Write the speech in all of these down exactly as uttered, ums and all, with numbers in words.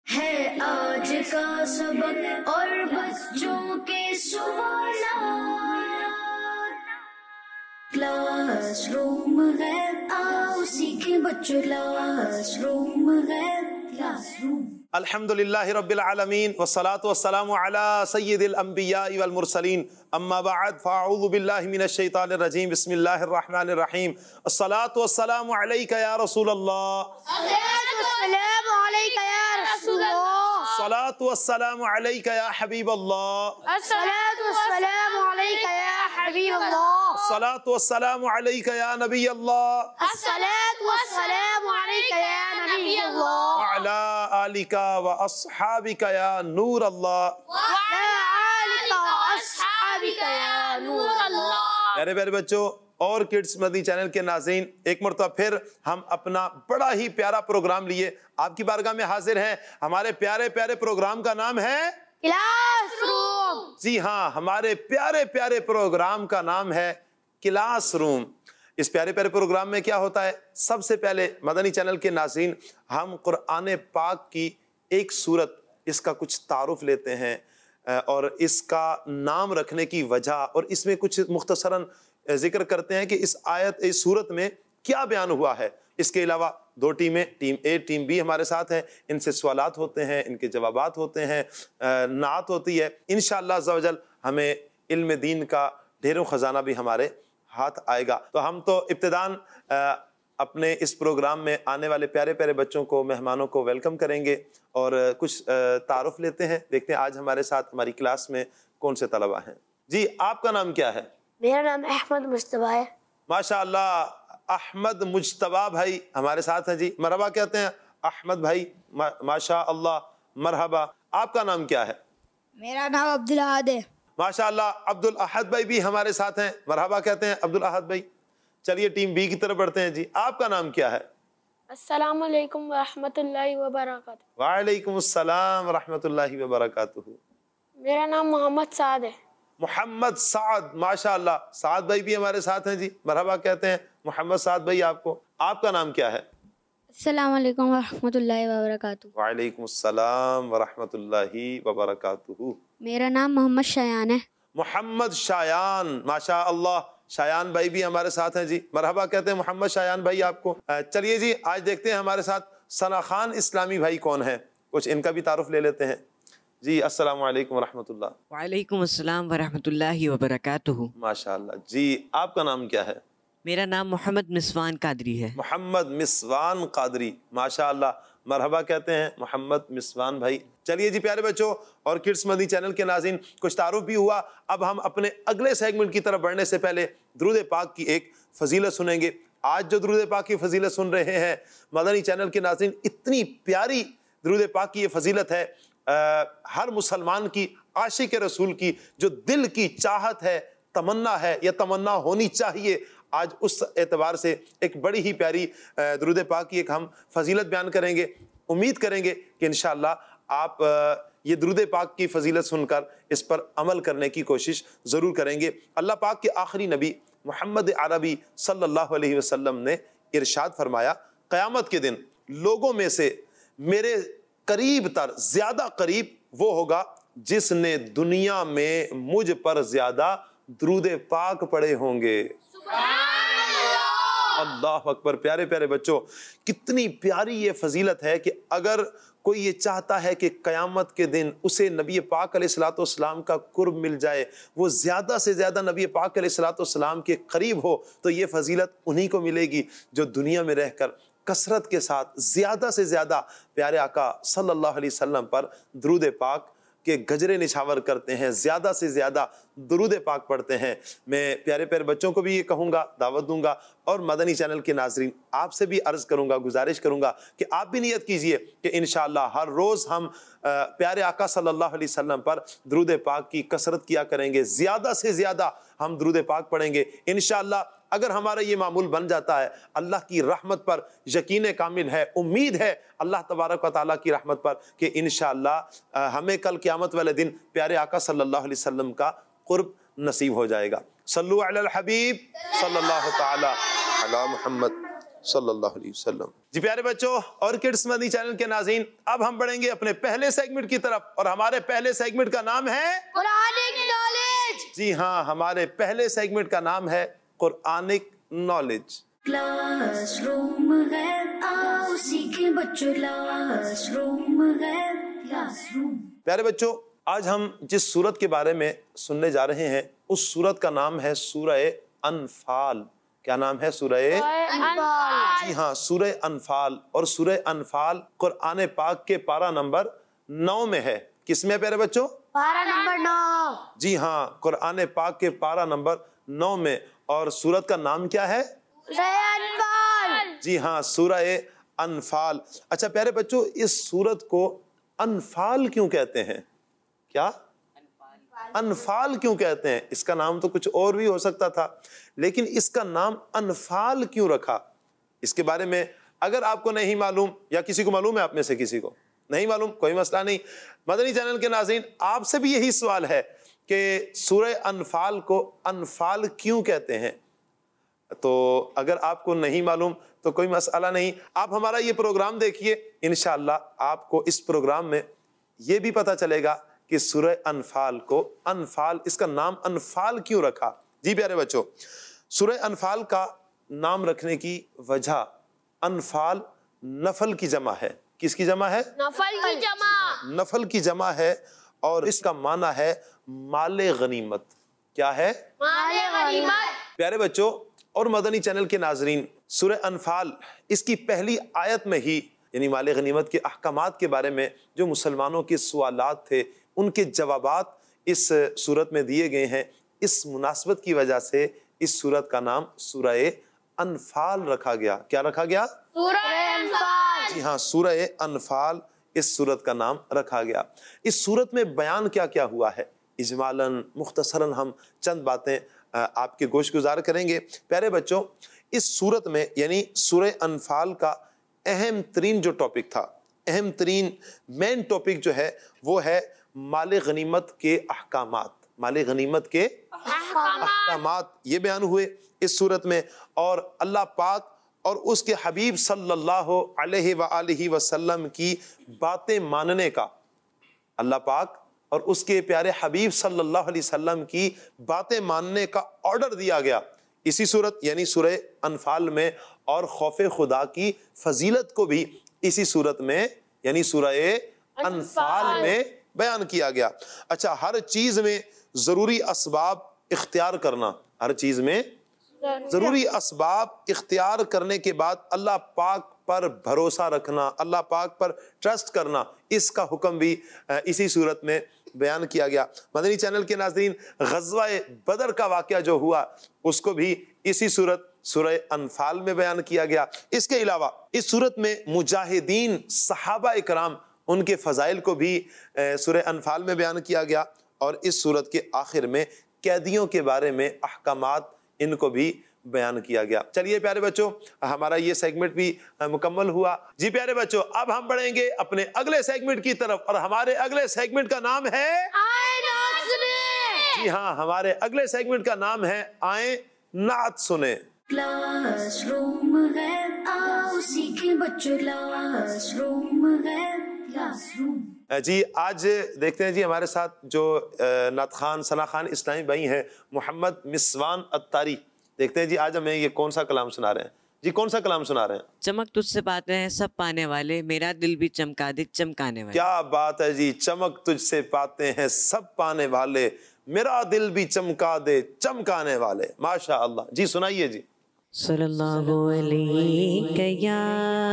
ہے آج کا سبق اور بچوں کے سوالات، کلاس روم ہے آؤ سیکھیں بچوں، کلاس روم ہے کلاس روم۔ الحمدللہ رب العالمین والصلاة والسلام علی سید الانبیاء والمرسلین، اما بعد فاعوذ باللہ من الشیطان الرجیم، بسم اللہ الرحمن الرحیم۔ الصلاة والسلام علیک یا رسول اللہ، السلام علیک یا رسول اللہ، الصلاة والسلام علیک یا حبیب اللہ، الصلاۃ والسلام علیک یا حبیب اللہ، الصلاة والسلام علیک یا نبی اللہ، الصلاۃ والسلام علیک یا نبی اللہ، وعلی آلک و اصحابک یا نور اللہ۔ وعلی آلک واصحابک یا نور اللہ۔ میرے پیارے بچوں اور کڈس مدنی چینل کے ناظرین، ایک مرتبہ پھر ہم اپنا بڑا ہی پیارا پروگرام لیے آپ کی بارگاہ میں حاضر ہیں۔ ہمارے پیارے پیارے پروگرام کا نام ہے کلاس روم۔ جی ہاں، ہمارے پیارے پیارے پروگرام کا نام ہے کلاس روم۔ اس پیارے پیارے پروگرام میں کیا ہوتا ہے؟ سب سے پہلے مدنی چینل کے ناظرین، ہم قرآن پاک کی ایک سورت، اس کا کچھ تعارف لیتے ہیں اور اس کا نام رکھنے کی وجہ، اور اس میں کچھ مختصراً ذکر کرتے ہیں کہ اس آیت اس سورت میں کیا بیان ہوا ہے۔ اس کے علاوہ دو ٹیمیں، ٹیم اے ٹیم بی ہمارے ساتھ ہیں، ان سے سوالات ہوتے ہیں، ان کے جوابات ہوتے ہیں، نعت ہوتی ہے۔ انشاءاللہ عز و جل ہمیں علم دین کا ڈھیروں خزانہ بھی ہمارے ہاتھ آئے گا۔ تو ہم تو ابتداً اپنے اس پروگرام میں آنے والے پیارے پیارے بچوں کو، مہمانوں کو ویلکم کریں گے اور کچھ تعارف لیتے ہیں۔ دیکھتے ہیں آج ہمارے ساتھ ہماری کلاس میں کون سے طلبہ ہیں۔ جی، آپ کا نام کیا ہے؟ میرا نام احمد مجتبیٰ ہے۔ ماشاء اللہ، احمد مجتبیٰ بھائی ہمارے ساتھ ہیں۔ جی مرحبا کہتے ہیں احمد بھائی، ماشاء اللہ مرحبا۔ آپ کا نام کیا ہے؟ میرا نام عبدالاحد ہے۔ ماشاء اللہ، عبدالاحد بھائی بھی ہمارے ساتھ ہیں، مرحبا کہتے ہیں عبدالاحد بھائی۔ چلیے ٹیم بی کی طرف بڑھتے ہیں۔ جی آپ کا نام کیا ہے؟ السلام علیکم ورحمۃ اللہ وبرکاتہ۔ وعلیکم السلام ورحمۃ اللہ وبرکاتہ۔ میرا نام محمد سعد ہے۔ محمد سعد، ماشاء اللہ، سعد بھائی بھی ہمارے ساتھ ہیں۔ جی مرحبا کہتے ہیں محمد سعد بھائی آپ کو۔ آپ کا نام کیا ہے؟ السلام علیکم ورحمۃ اللہ وبرکاتہ۔ وعلیکم السلام ورحمۃ اللہ وبرکاتہ۔ میرا نام محمد شایان ہے۔ محمد شایان، ماشاء اللہ، شایان بھائی بھی ہمارے ساتھ ہیں۔ جی مرحبا کہتے ہیں محمد شایان بھائی آپ کو۔ چلیے جی آج دیکھتے ہیں ہمارے ساتھ ثنا خان اسلامی بھائی کون ہیں، کچھ ان کا بھی تعارف لے لیتے ہیں۔ جی السلام علیکم ورحمۃ اللہ۔ وعلیکم السلام ورحمۃ اللہ وبرکاتہ۔ ماشاء اللہ۔ جی آپ کا نام کیا ہے؟ میرا نام محمد مسوان قادری ہے۔ محمد مسوان قادری، ماشاء اللہ، مرحبا کہتے ہیں محمد مسوان بھائی۔ چلیے جی پیارے بچوں اور کڈس مدنی چینل کے ناظرین، کچھ تعارف بھی ہوا۔ اب ہم اپنے اگلے سیگمنٹ کی طرف بڑھنے سے پہلے درود پاک کی ایک فضیلت سنیں گے۔ آج جو درود پاک کی فضیلت سن رہے ہیں مدنی چینل کے ناظرین، اتنی پیاری درود پاک کی یہ فضیلت ہے، ہر مسلمان کی، عاشق رسول کی جو دل کی چاہت ہے، تمنا ہے، یا تمنا ہونی چاہیے، آج اس اعتبار سے ایک بڑی ہی پیاری درود پاک کی ایک ہم فضیلت بیان کریں گے۔ امید کریں گے کہ انشاءاللہ آپ یہ درود پاک کی فضیلت سن کر اس پر عمل کرنے کی کوشش ضرور کریں گے۔ اللہ پاک کے آخری نبی محمد عربی صلی اللہ علیہ وسلم نے ارشاد فرمایا، قیامت کے دن لوگوں میں سے میرے قریب تر، زیادہ قریب وہ ہوگا جس نے دنیا میں مجھ پر زیادہ درود پاک پڑھے ہوں گے۔ اللہ اکبر۔ پیارے پیارے بچوں، کتنی پیاری یہ فضیلت ہے کہ اگر کوئی یہ چاہتا ہے کہ قیامت کے دن اسے نبی پاک علیہ الصلوۃ والسلام کا قرب مل جائے، وہ زیادہ سے زیادہ نبی پاک علیہ الصلوۃ والسلام کے قریب ہو، تو یہ فضیلت انہی کو ملے گی جو دنیا میں رہ کر کثرت کے ساتھ زیادہ سے زیادہ پیارے آقا صلی اللہ علیہ وسلم پر درود پاک کے گجرے نچھاور کرتے ہیں، زیادہ سے زیادہ درود پاک پڑھتے ہیں۔ میں پیارے پیارے بچوں کو بھی یہ کہوں گا، دعوت دوں گا، اور مدنی چینل کے ناظرین آپ سے بھی عرض کروں گا، گزارش کروں گا کہ آپ بھی نیت کیجئے کہ انشاءاللہ ہر روز ہم پیارے آقا صلی اللہ علیہ وسلم پر درود پاک کی کثرت کیا کریں گے، زیادہ سے زیادہ ہم درود پاک پڑھیں گے انشاءاللہ۔ اگر ہمارا یہ معمول بن جاتا ہے، اللہ کی رحمت پر یقین کامل ہے، امید ہے اللہ تبارک و تعالیٰ کی رحمت پر کہ انشاءاللہ ہمیں کل قیامت والے دن پیارے آقا صلی اللہ علیہ وسلم کا قرب نصیب ہو جائے گا۔ صلو علی الحبیب صلی اللہ تعالی علی محمد۔ صلی اللہ علیہ وسلم۔ جی پیارے بچوں اور کڈس مدنی چینل کے ناظرین، اب ہم بڑھیں گے اپنے پہلے سیگمنٹ کی طرف، اور ہمارے پہلے سیگمنٹ کا نام ہے قرآنک نالج۔ جی ہاں، ہمارے پہلے سیگمنٹ کا نام ہے قرآنک نالج۔ کلاس روم ہے، آؤ سیکھیں بچوں، کلاس روم ہے، کلاس روم۔ پیارے بچوں، آج ہم جس سورت کے بارے میں سننے جا رہے ہیں اس سورت کا نام ہے سورہ انفال۔ کیا نام ہے؟ سورہ انفال۔ جی ہاں، سورہ انفال۔ اور سورہ انفال قرآن پاک کے پارہ نمبر نو میں ہے۔ کس میں پیارے بچوں؟ پارہ نمبر نو۔ جی ہاں، قرآن پاک کے پارہ نمبر نو میں۔ اور سورت کا نام کیا ہے؟ سورہ انفال۔ جی ہاں، سورہ انفال۔ اچھا پیارے بچوں، اس سورت کو انفال کیوں کہتے ہیں؟ کیا انفال کیوں کہتے ہیں؟ اس کا نام تو کچھ اور بھی ہو سکتا تھا، لیکن اس کا نام انفال کیوں رکھا؟ اس کے بارے میں اگر آپ کو نہیں معلوم، یا کسی کو معلوم ہے آپ میں سے کسی کو نہیں معلوم، کوئی مسئلہ نہیں۔ مدنی چینل کے ناظرین، آپ سے بھی یہی سوال ہے کہ سورہ انفال کو انفال کیوں کہتے ہیں؟ تو اگر آپ کو نہیں معلوم تو کوئی مسئلہ نہیں، آپ ہمارا یہ پروگرام دیکھیے، انشاءاللہ آپ کو اس پروگرام میں یہ بھی پتہ چلے گا کہ سورہ انفال کو انفال، اس کا نام انفال کیوں رکھا۔ جی پیارے بچوں، سورہ انفال کا نام رکھنے کی وجہ، انفال نفل کی جمع ہے۔ کس کی جمع ہے؟ نفل کی جمع۔ نفل کی جمع ہے، اور اس کا معنی ہے مال غنیمت۔ کیا ہے؟ مال غنیمت۔ پیارے بچوں اور مدنی چینل کے ناظرین، سورہ انفال اس کی پہلی آیت میں ہی، یعنی مال غنیمت کے احکامات کے بارے میں جو مسلمانوں کے سوالات تھے، ان کے جوابات اس سورت میں دیے گئے ہیں۔ اس مناسبت کی وجہ سے اس سورت کا نام سورہ انفال رکھا گیا۔ کیا رکھا گیا؟ سورہ انفال۔ جی ہاں، سورہ انفال اس سورت کا نام رکھا گیا۔ اس سورت میں بیان کیا کیا ہوا ہے؟ اجمالاً مختصراً ہم چند باتیں آپ کے گوش گزار کریں گے۔ پیارے بچوں، اس سورت میں یعنی سورہ انفال کا اہم ترین جو ٹاپک تھا، اہم ترین مین ٹاپک جو ہے وہ ہے مال غنیمت کے احکامات۔ مال غنیمت کے احکامات یہ بیان ہوئے اس سورت میں، اور اللہ پاک اور اس کے حبیب صلی اللہ علیہ وآلہ وسلم کی باتیں ماننے کا، اللہ پاک اور اس کے پیارے حبیب صلی اللہ علیہ وسلم کی باتیں ماننے کا آرڈر دیا گیا اسی صورت یعنی سورہ انفال میں، اور خوف خدا کی فضیلت کو بھی اسی صورت میں یعنی سورہ انفال میں بیان کیا گیا۔ اچھا، ہر چیز میں ضروری اسباب اختیار کرنا، ہر چیز میں ضروری اسباب اختیار کرنے کے بعد اللہ پاک پر بھروسہ رکھنا، اللہ پاک پر ٹرسٹ کرنا، اس کا حکم بھی اسی صورت میں بیان کیا گیا۔ مدنی چینل کے ناظرین، غزوہ بدر کا واقعہ جو ہوا اس کو بھی اسی صورت سورہ انفال میں بیان کیا گیا۔ اس کے علاوہ اس صورت میں مجاہدین صحابہ اکرام، ان کے فضائل کو بھی سورہ انفال میں بیان کیا گیا، اور اس صورت کے آخر میں قیدیوں کے بارے میں احکامات ان کو بھی بیان کیا گیا۔ چلیے پیارے بچوں، ہمارا یہ سیگمنٹ بھی مکمل ہوا۔ جی پیارے بچوں، اب ہم بڑھیں گے اپنے اگلے سیگمنٹ کی طرف، اور ہمارے اگلے سیگمنٹ کا نام ہے آئیں نعت سنیں۔ جی ہاں، ہمارے اگلے سیگمنٹ کا نام ہے آئیں نعت سنیں۔ کلاس روم ہے، آؤ سیکھیں بچوں، کلاس روم ہے، کلاس روم۔ جی آج دیکھتے ہیں جی ہمارے ساتھ جو نعت خوان ثنا خوان اسلامی بھائی ہیں، محمد مسوان اتاری۔ دیکھتے ہیں جی آج ہمیں یہ کون سا کلام سنا رہے ہیں؟ جی کون سا کلام سنا رہے ہیں؟ چمک تجھ سے پاتے ہیں سب پانے والے، میرا دل بھی چمکا دے چمکانے والے۔ کیا بات ہے جی، چمک تجھ سے پاتے ہیں سب پانے والے، میرا دل بھی چمکا دے چمکانے والے۔ ماشاء اللہ، جی سنائیے جی۔ صلی اللہ علیہ یا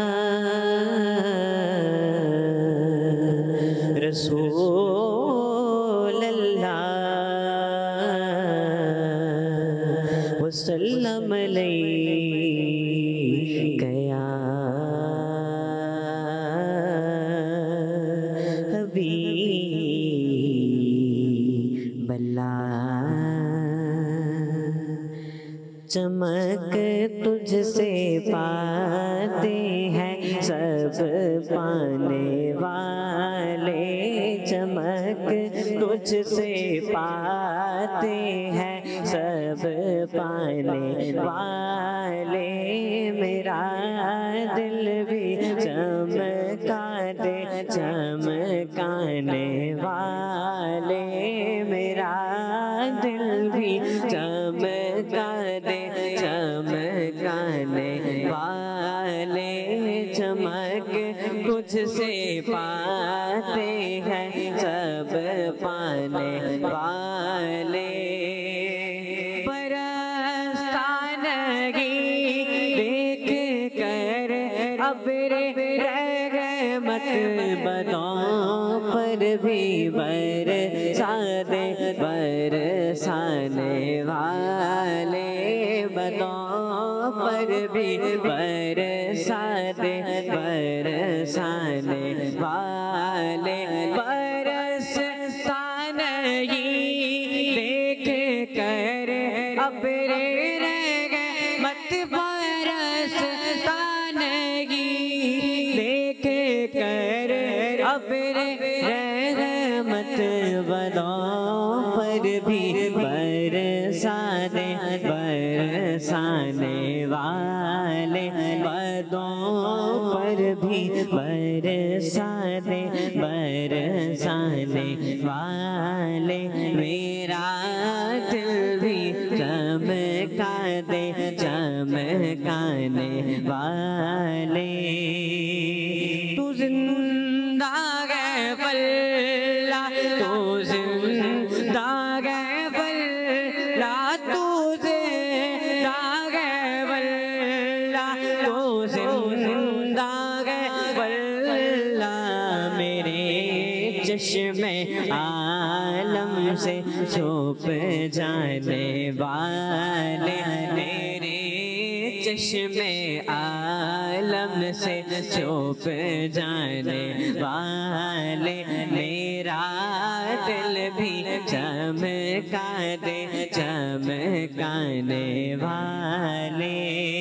رسول اللہ وسلم علیہ یا حبیب اللہ۔ چمک تجھ سے پاتے ہیں سب پانے والے، چمک تجھ سے پاتے ہیں سب پانے والے، میرا میرا دل بھی چمکا دے چمکانے والے، میرا دل بھی چمکا دے چمکانے والے، چمک کچھ سے پاتے ہیں سب پانے والے، برسانگی دیکھ کر ابر رحمت بدوں پر بھی برسا دے برسانے والے، بدوں پر بھی برسا دے برسانے والے، برسانگی دیکھ کر ابر رحمت برسانگی دیکھ کر ابر رحمت بدوں پر بھی برسانے برسانے والے، بدوں پر بھی برسانے برسانے والے، میرا دل بھی چمکا دے چمکانے والے، تو زندہ ہے واللہ تو زندہ ہے واللہ تو زندہ ہے واللہ تو زندہ ہے واللہ، میرے چشم عالم سے چھپ جانے والے، میرے چشم عالم سے چھپ جانے والے، میرا دل بھی چمکا دے چمکانے والے،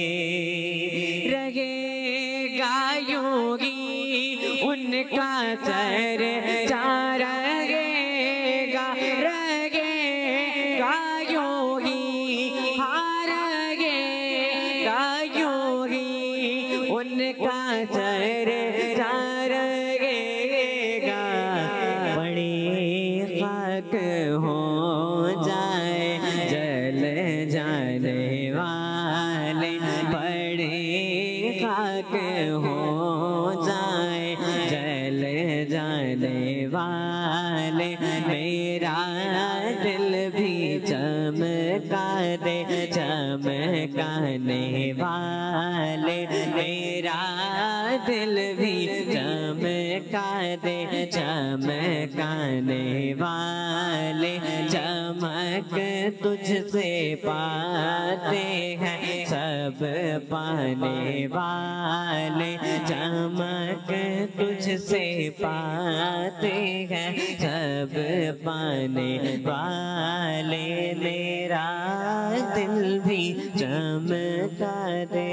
رہے گا یوں ہی ان کا سر چار رہے گا رہے گا یوں ہی ہار رہے گا یوں ہی ان کا سر چار رہے گا، بڑی خاک ہو جائے جل جانے والے، بڑی خاک ہو جائے جل جانے والے، میرا دل بھی چمکا دے چمکانے والے، میرا دل بھی چمکا دے چمکانے والے، چمک تجھ سے پاتے ہیں سب پانے والے، چمک تجھ سے پاتے ہیں سب پانے والے، میرا دل بھی چمکا دے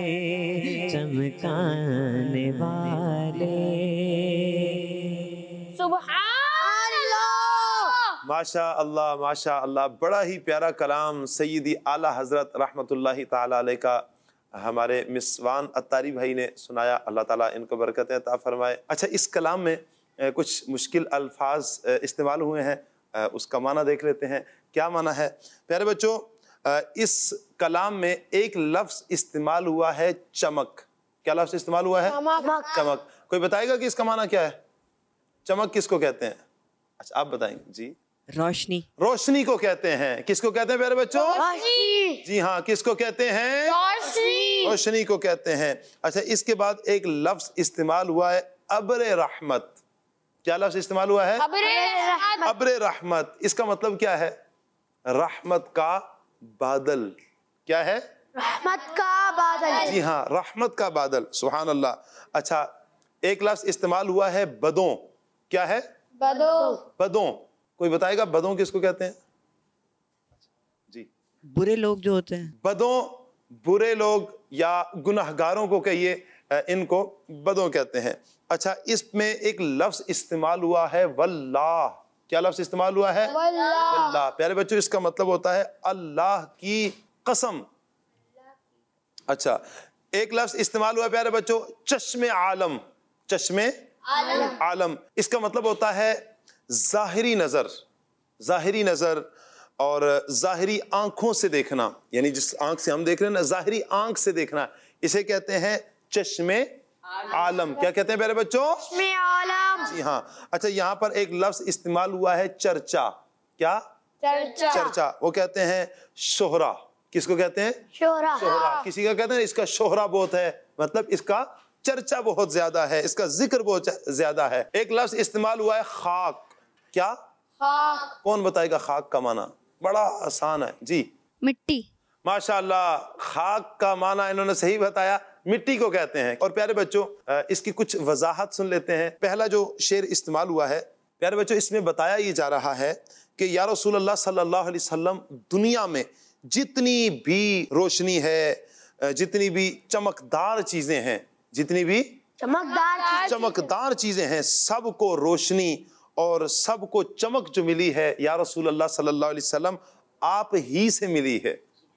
چمکانے والے، سبحان اللہ، ماشاء اللہ ماشاء اللہ، بڑا ہی پیارا کلام سیدی اعلیٰ حضرت رحمۃ اللہ تعالیٰ علیہ کا ہمارے مسوان عطاری بھائی نے سنایا، اللہ تعالیٰ ان کو برکتیں عطا فرمائے۔ اچھا، اس کلام میں کچھ مشکل الفاظ استعمال ہوئے ہیں، اس کا معنی دیکھ لیتے ہیں کیا معنی ہے۔ پیارے بچوں، اس کلام میں ایک لفظ استعمال ہوا ہے چمک۔ کیا لفظ استعمال ہوا ہے؟ چمک۔ کوئی بتائے گا کہ اس کا معنی کیا ہے؟ چمک کس کو کہتے ہیں؟ اچھا آپ بتائیں گے جی۔ روشنی، روشنی کو کہتے ہیں۔ کس کو کہتے ہیں پیارے بچوں؟ روشنی، جی ہاں، کس کو کہتے ہیں؟ روشنی، روشنی کو کہتے ہیں۔ اچھا، اس کے بعد ایک لفظ استعمال ہوا ہے ابر رحمت۔ کیا لفظ استعمال ہوا ہے؟ ابر رحمت، ابر رحمت۔ اس کا مطلب کیا ہے؟ رحمت کا بادل۔ کیا ہے؟ رحمت کا بادل، جی ہاں، رحمت کا بادل، سبحان اللہ۔ اچھا، ایک لفظ استعمال ہوا ہے بدوں۔ کیا ہے؟ بدو، بدوں۔ کوئی بتائے گا بدوں کس کو کہتے ہیں؟ جی، برے لوگ جو ہوتے ہیں، بدوں، برے لوگ یا گناہگاروں کو کہیے، ان کو بدوں کہتے ہیں۔ اچھا، اس میں ایک لفظ استعمال ہوا ہے واللہ۔ کیا لفظ استعمال ہوا ہے؟ واللہ، اللہ۔ پیارے بچوں، اس کا مطلب ہوتا ہے اللہ کی قسم۔ اچھا، ایک لفظ استعمال ہوا پیارے بچوں چشم عالم. چشم عالم اس کا مطلب ہوتا ہے ظاہری نظر, ظاہری نظر اور ظاہری آنکھوں سے دیکھنا, یعنی جس آنکھ سے ہم دیکھ رہے ہیں نا, ظاہری آنکھ سے دیکھنا, اسے کہتے ہیں چشم عالم. کیا کہتے ہیں پیارے بچوں؟ چشم عالم. جی ہاں. اچھا یہاں پر ایک لفظ استعمال ہوا ہے چرچا. کیا؟ چرچا. چرچا. وہ کہتے ہیں شہرا. کس کو کہتے ہیں؟ شہرا. شہرا. کسی کا کہتے ہیں اس کا شہرا بہت ہے, مطلب اس کا چرچا بہت زیادہ ہے, اس کا ذکر بہت زیادہ ہے. ایک لفظ استعمال ہوا ہے خاک. کیا؟ خاک. کون بتائے گا خاک کا معنی؟ بڑا آسان ہے جی. مٹی. ماشاءاللہ, خاک کا معنی انہوں نے صحیح بتایا, مٹی کو کہتے ہیں. اور پیارے بچوں اس کی کچھ وضاحت سن لیتے ہیں. پہلا جو شعر استعمال ہوا ہے پیارے بچوں, اس میں بتایا یہ جا رہا ہے کہ یا رسول اللہ صلی اللہ علیہ وسلم, دنیا میں جتنی بھی روشنی ہے, جتنی بھی چمکدار چیزیں ہیں, جتنی بھی چمکدار چمکدار چیزیں ہیں, سب کو روشنی اور سب کو چمک جو ملی ہے یا رسول اللہ صلی اللہ علیہ وسلم آپ ہی سے ملی ہے.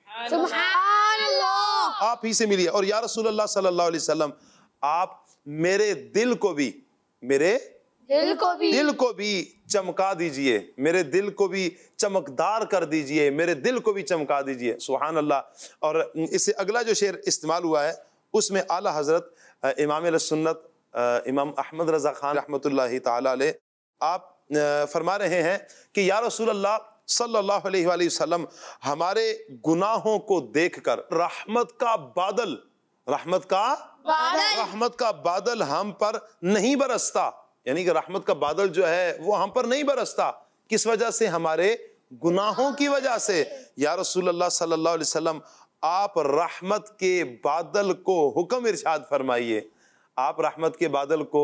سبحان اللہ. آپ ہی سے ملی ہے. اور یا رسول اللہ صلی اللہ علیہ وسلم آپ میرے دل کو بھی, میرے دل کو بھی دل کو بھی چمکا دیجئے, میرے دل کو بھی چمکدار کر دیجئے, میرے دل کو بھی چمکا دیجئے. سبحان اللہ. اور اس سے اگلا جو شعر استعمال ہوا ہے اس میں اعلی حضرت امام اہل سنت امام احمد رضا خان رحمۃ اللہ تعالی علیہ آپ فرما رہے ہیں کہ یا رسول اللہ صلی اللہ علیہ وآلہ وسلم ہمارے گناہوں کو دیکھ کر رحمت کا بادل, رحمت کا بادل رحمت کا بادل ہم پر نہیں برستا. یعنی کہ رحمت کا بادل جو ہے وہ ہم پر نہیں برستا. کس وجہ سے؟ ہمارے گناہوں کی وجہ سے. یا رسول اللہ صلی اللہ علیہ وسلم آپ رحمت کے بادل کو حکم ارشاد فرمائیے, آپ رحمت کے بادل کو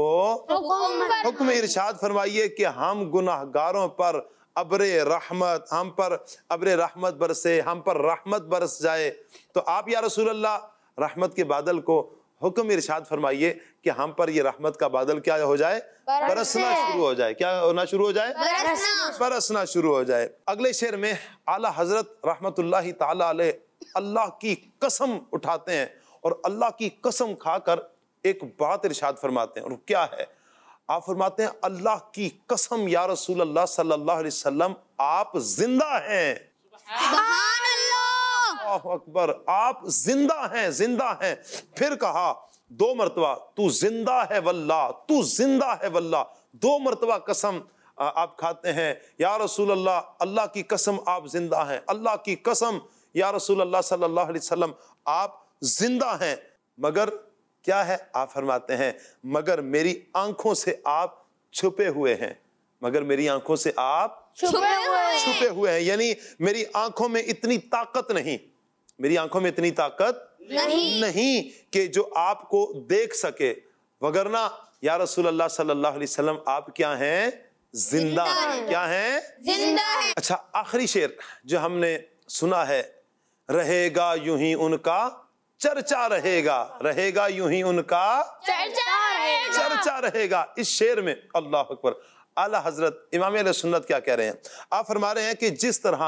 حکم ارشاد فرمائیے کہ ہم گناہگاروں پر ابر رحمت, ہم پر ابر رحمت برسے, ہم پر رحمت برس جائے. تو آپ یا رسول اللہ رحمت کے بادل کو حکم ارشاد فرمائیے کہ ہم پر یہ رحمت کا بادل کیا ہو جائے؟ برسنا شروع ہو جائے. کیا ہونا شروع ہو جائے؟ برسنا شروع ہو جائے. اگلے شعر میں اعلی حضرت رحمت اللہ تعالی علیہ اللہ کی قسم اٹھاتے ہیں اور اللہ کی قسم کھا کر ایک بات ارشاد فرماتے ہیں. اور کیا ہے؟ آپ فرماتے ہیں اللہ کی قسم یا رسول اللہ صلی اللہ علیہ وسلم آپ زندہ ہیں. سبحان اللہ. اللہ اکبر, آپ زندہ ہیں, زندہ ہیں. پھر کہا دو مرتبہ تو زندہ ہے واللہ, تو زندہ ہے واللہ. دو مرتبہ قسم آپ کھاتے ہیں یا رسول اللہ, اللہ کی قسم آپ زندہ ہیں, اللہ کی قسم یا رسول اللہ صلی اللہ علیہ وسلم آپ زندہ ہیں. مگر کیا ہے؟ آپ فرماتے ہیں مگر میری آنکھوں سے آپ چھپے ہوئے ہیں, مگر میری آنکھوں سے آپ چھپے ہوئے چھپے ہوئے ہیں. یعنی میری آنکھوں میں اتنی طاقت نہیں, میری آنکھوں میں اتنی طاقت نہیں نہیں کہ جو آپ کو دیکھ سکے, وگرنہ یا رسول اللہ صلی اللہ علیہ وسلم آپ کیا ہیں؟ زندہ ہیں. کیا ہیں؟ زندہ ہے. اچھا آخری شعر جو ہم نے سنا ہے, رہے گا یوں ہی ان کا چرچا رہے گا, رہے گا یوں ہی ان کا چرچا رہے گا. چرچا رہے گا. اس شعر میں اللہ اکبر اعلی حضرت امام اہل سنت کیا کہہ رہے ہیں؟ آپ فرما رہے ہیں کہ جس طرح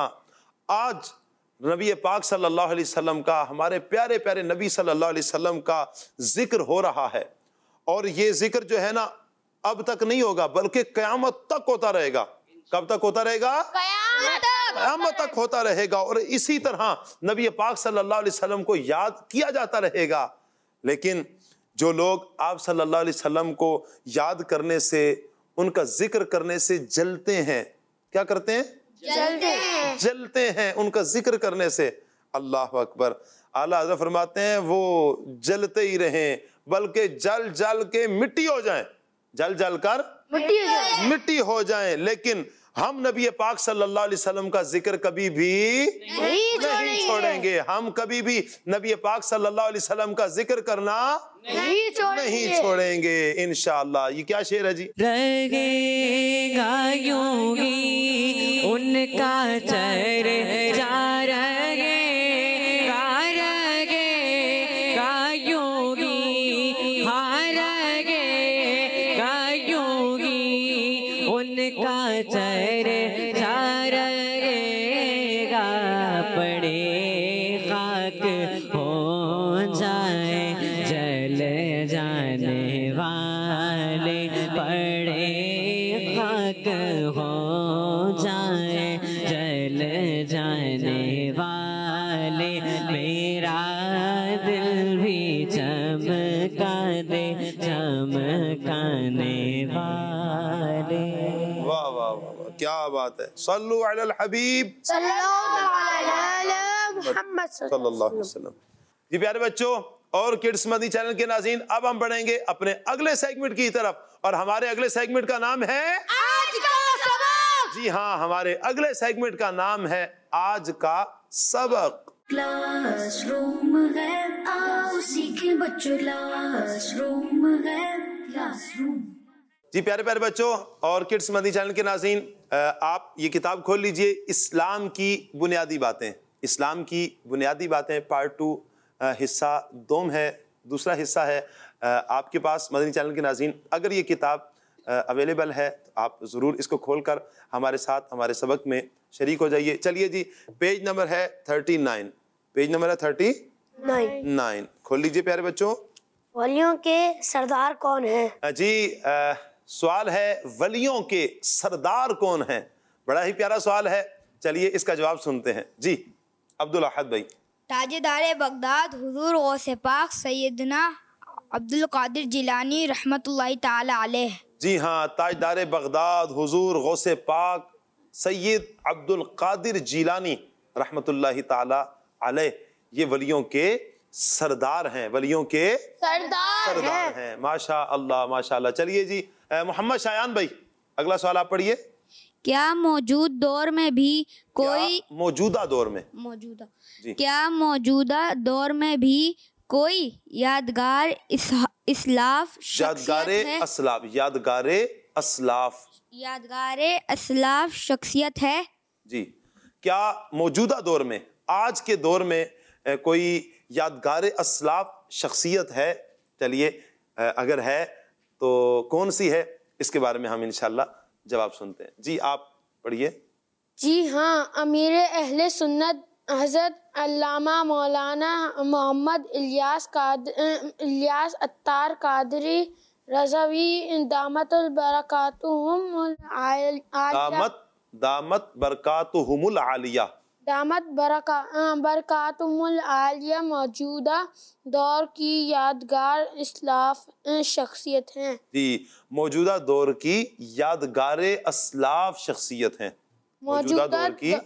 آج نبی پاک صلی اللہ علیہ وسلم کا, ہمارے پیارے پیارے نبی صلی اللہ علیہ وسلم کا ذکر ہو رہا ہے, اور یہ ذکر جو ہے نا اب تک نہیں ہوگا بلکہ قیامت تک ہوتا رہے گا. کب تک ہوتا رہے گا؟ قیامت تک. قیامت تک ہوتا رہے گا. اور اسی طرح نبی پاک صلی اللہ علیہ وسلم کو یاد کیا جاتا رہے گا. لیکن جو لوگ آپ صلی اللہ علیہ وسلم کو یاد کرنے سے, ان کا ذکر کرنے سے جلتے ہیں, کیا کرتے ہیں؟ جلتے ہیں. جلتے ہیں ان کا ذکر کرنے سے. اللہ اکبر. اعلیٰ حضرت فرماتے ہیں وہ جلتے ہی رہیں بلکہ جل جل کے مٹی ہو جائیں, جل جل کر مٹی ہو جائے. مٹی ہو جائیں. لیکن ہم نبی پاک صلی اللہ علیہ وسلم کا ذکر کبھی بھی نہیں نہیں چھوڑیں گے. ہم کبھی بھی نبی پاک صلی اللہ علیہ وسلم کا ذکر کرنا نہیں چھوڑیں نہیں گے. چھوڑیں گے انشاءاللہ. یہ کیا شعر ہے جی؟ رہے گا یوں ہی ان کا چرچا رہے گا, رہے گا یوں ہی, ہاں رہے گا یوں ہی ان کا چرچا رہے گا. پڑے خاک ہو جائے ایک ہو جائے جل جانے والے، میرا دل بھی چمکا دے چمکانے والے۔ واہ واہ واہ واہ، کیا بات ہے، صلو علی الحبیب صلی اللہ علیہ محمد صلی اللہ علیہ وسلم۔ جی پیارے بچوں اور کڈس مدنی چینل کے ناظرین، اب ہم بڑھیں گے اپنے اگلے سیگمنٹ کی طرف، اور ہمارے اگلے سیگمنٹ کا نام ہے آج کا سبق۔ جی ہاں، ہمارے اگلے سیگمنٹ کا نام ہے آج کا سبق۔ کلاس روم ہے، آؤ سیکھیں بچوں، کلاس روم ہے، کلاس روم۔ جی پیارے پیارے بچوں اور کڈس مدنی چینل کے ناظرین، آپ یہ کتاب کھول لیجئے، اسلام کی بنیادی باتیں، اسلام کی بنیادی باتیں پارٹ ٹو، حصہ دوم ہے، دوسرا حصہ ہے آپ کے پاس مدنی چینل کے ناظرین۔ اگر یہ کتاب اویلیبل ہے تو آپ ضرور اس کو کھول کر ہمارے ساتھ ہمارے سبق میں شریک ہو جائیے۔ چلیے جی، پیج نمبر ہے تھرٹی نائن، پیج نمبر ہے تھرٹی نائن، کھول لیجئے پیارے بچوں۔ ولیوں کے سردار کون ہیں؟ جی سوال ہے ولیوں کے سردار کون ہیں، بڑا ہی پیارا سوال ہے، چلیے اس کا جواب سنتے ہیں۔ جی عبدالاحد بھائی۔ تاجدار بغداد حضور غوث پاک سیدنا عبد القادر جیلانی رحمۃ اللہ تعالی علیہ۔ جی ہاں، تاجدار بغداد حضور غوث پاک سید عبد القادر جیلانی رحمۃ اللہ تعالی علیہ، یہ ولیوں کے سردار ہیں، ولیوں کے سردار سردار ہیں۔ ماشاء اللہ ماشاء اللہ۔ چلیے جی محمد شایان بھائی، اگلا سوال آپ پڑھیے۔ کیا موجود دور میں بھی کوئی کیا موجودہ دور میں موجودہ جی کیا موجودہ دور میں بھی کوئی یادگار اس- اسلاف یادگار شخصیت ہے اسلاف، یادگار اسلاف یادگار اسلاف شخصیت ہے؟ جی، کیا موجودہ دور میں، آج کے دور میں اے، کوئی یادگار اسلاف شخصیت ہے؟ چلیے اے، اگر ہے تو کون سی ہے، اس کے بارے میں ہم انشاءاللہ جواب سنتے ہیں۔ جی آپ پڑھیے۔ جی ہاں، امیر اہل سنت حضرت علامہ مولانا محمد الیاس قاد... الیاس اتار قادری رضوی دامت البرکاتہم العالیہ دامت دامت برکاتہم العالیہ دامت برکا- برکاتہم العالیہ موجودہ دور کی یادگار اسلاف شخصیت ہیں۔ جی، موجودہ دور کی یادگار اسلاف شخصیت ہیں، موجودہ دور کی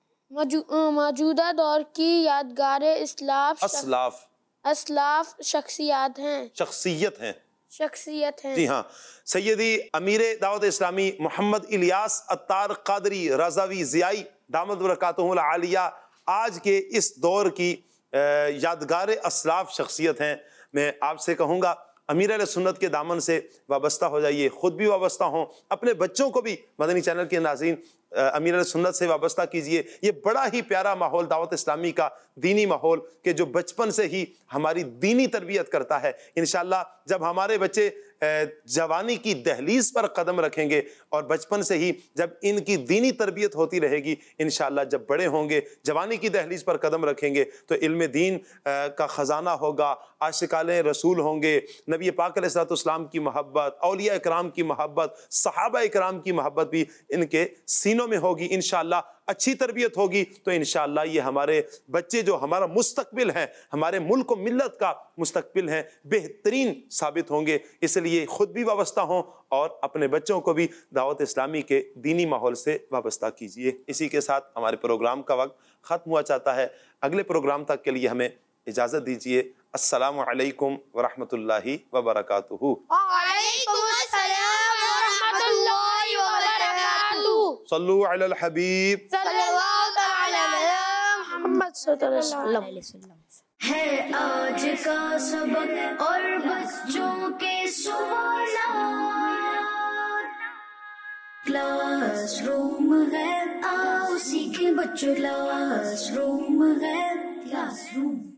موجو- موجودہ دور کی یادگار اسلاف شخ- اسلاف اسلاف شخصیات ہیں شخصیت ہیں۔ شخصیت ہیں جی ہاں، سیدی امیر دعوت اسلامی محمد الیاس اتار قادری رضوی ضیائی دامت برکاتہم العالیہ آج کے اس دور کی یادگار اسلاف شخصیت ہیں۔ میں آپ سے کہوں گا امیر اہل سنت کے دامن سے وابستہ ہو جائیے، خود بھی وابستہ ہوں، اپنے بچوں کو بھی مدنی چینل کے ناظرین امیر اہل سنت سے وابستہ کیجئے۔ یہ بڑا ہی پیارا ماحول دعوت اسلامی کا، دینی ماحول، کہ جو بچپن سے ہی ہماری دینی تربیت کرتا ہے۔ انشاءاللہ جب ہمارے بچے جوانی کی دہلیز پر قدم رکھیں گے اور بچپن سے ہی جب ان کی دینی تربیت ہوتی رہے گی، انشاءاللہ جب بڑے ہوں گے جوانی کی دہلیز پر قدم رکھیں گے تو علم دین کا خزانہ ہوگا، عاشقان رسول ہوں گے، نبی پاک علیہ الصلوۃ والسلام کی محبت، اولیاء اکرام کی محبت، صحابہ اکرام کی محبت بھی ان کے سینوں میں ہوگی۔ انشاءاللہ اچھی تربیت ہوگی تو انشاءاللہ یہ ہمارے بچے جو ہمارا مستقبل ہیں، ہمارے ملک و ملت کا مستقبل ہیں، بہترین ثابت ہوں گے۔ اس لیے خود بھی وابستہ ہوں اور اپنے بچوں کو بھی دعوت اسلامی کے دینی ماحول سے وابستہ کیجیے۔ اسی کے ساتھ ہمارے پروگرام کا وقت ختم ہوا چاہتا ہے۔ اگلے پروگرام تک کے لیے ہمیں اجازت دیجیے۔ السلام علیکم ورحمۃ اللہ وبرکاتہ۔ وعلیکم السلام ورحمۃ اللہ وبرکاتہ۔ صلو علی الحبیب۔ صلی اللہ تعالی علی محمد صلی اللہ علیہ وسلم۔ ہے آج کا سبق اور بچوں کے سوالات، کلاس روم ہے، آؤ سیکھیں بچوں، کلاس روم ہے، کلاس روم۔